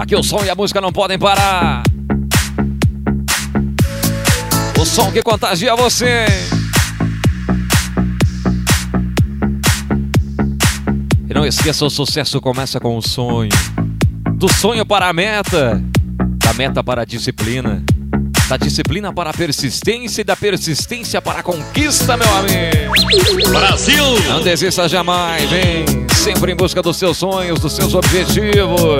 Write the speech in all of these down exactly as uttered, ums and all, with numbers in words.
Aqui o som e a música não podem parar. O som que contagia você. E não esqueça, o sucesso começa com o sonho. Do sonho para a meta. Da meta para a disciplina. Da disciplina para a persistência e da persistência para a conquista, meu amigo. Brasil! Não desista jamais, vem sempre em busca dos seus sonhos, dos seus objetivos.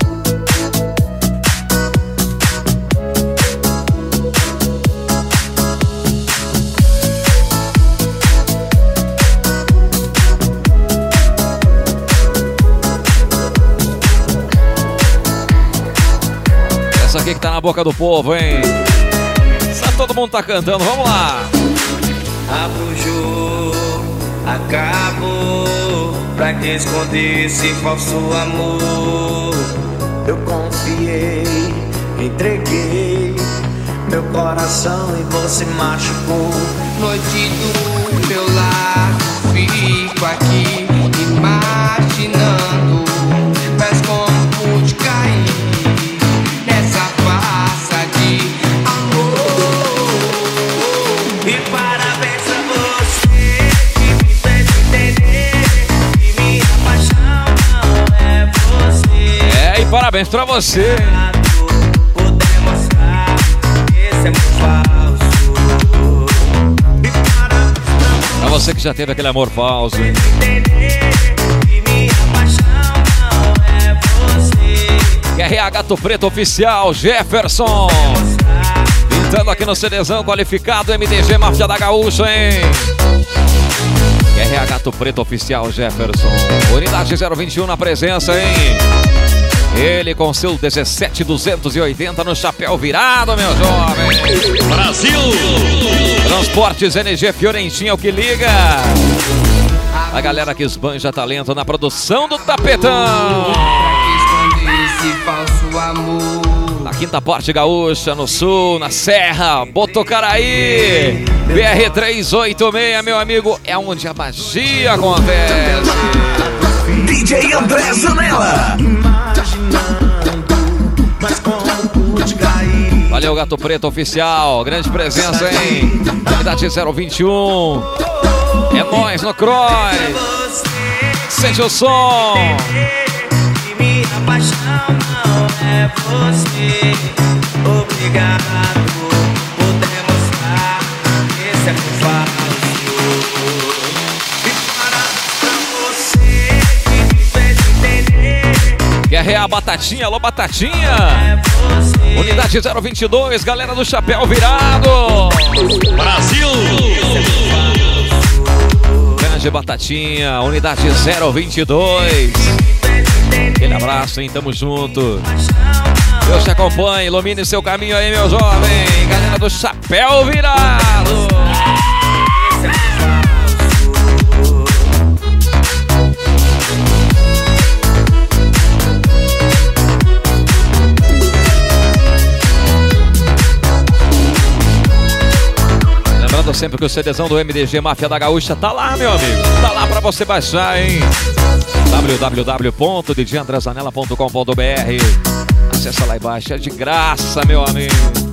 Essa aqui que tá na boca do povo, hein? Só todo mundo tá cantando, vamos lá. Abro o jogo, acabou. Pra que esconder esse falso amor? Eu confiei, entreguei meu coração e você machucou. Noite do meu lar, fico aqui imaginando. Mas como pude cair nessa farsa de amor? E parabéns a você que me fez entender que minha paixão não é você. É, e parabéns pra você. Vou demonstrar que esse é muito falso. E parabéns pra Pra você que já teve aquele amor falso, hein? entender que minha paixão não é você. Q R A Gato Preto Oficial, Jefferson. Pintando aqui no CDzão qualificado, M D G Máfia da Gaúcha, hein? Q R A Gato Preto Oficial, Jefferson. Unidade zero vinte e um na presença, hein? Ele com seu dezessete duzentos e oitenta no chapéu virado, meu jovem. Brasil! Transportes N G Fiorentina, o que liga. A galera que esbanja talento na produção do tapetão. Esse falso amor. Na Quinta Parte Gaúcha, no sul, na Serra, Botucaraí. B R trezentos e oitenta e seis, meu amigo, é onde a magia acontece. D J André Zanella. Mas como pude cair? Valeu, Gato Preto Oficial, grande presença, hein? Unidade zero vinte e um. É nóis no Cross. Sente o som. Que minha paixão não é você. Obrigado por demonstrar que esse é muito falso. E parabéns pra você que me fez entender. Q R A Batatinha, alô Batatinha. É você. Unidade zero vinte e dois, galera do chapéu virado. Brasil! Grande Batatinha, unidade zero vinte e dois. Aquele abraço, hein? Tamo junto. Deus te acompanhe, ilumine seu caminho aí, meu jovem. Galera do chapéu virado. Lembrando sempre que o CDzão do M D G Máfia da Gaúcha tá lá, meu amigo. Tá lá pra você baixar, hein? w w w ponto d j andré zanella ponto com ponto b r. Acessa lá e baixa, é de graça, meu amigo.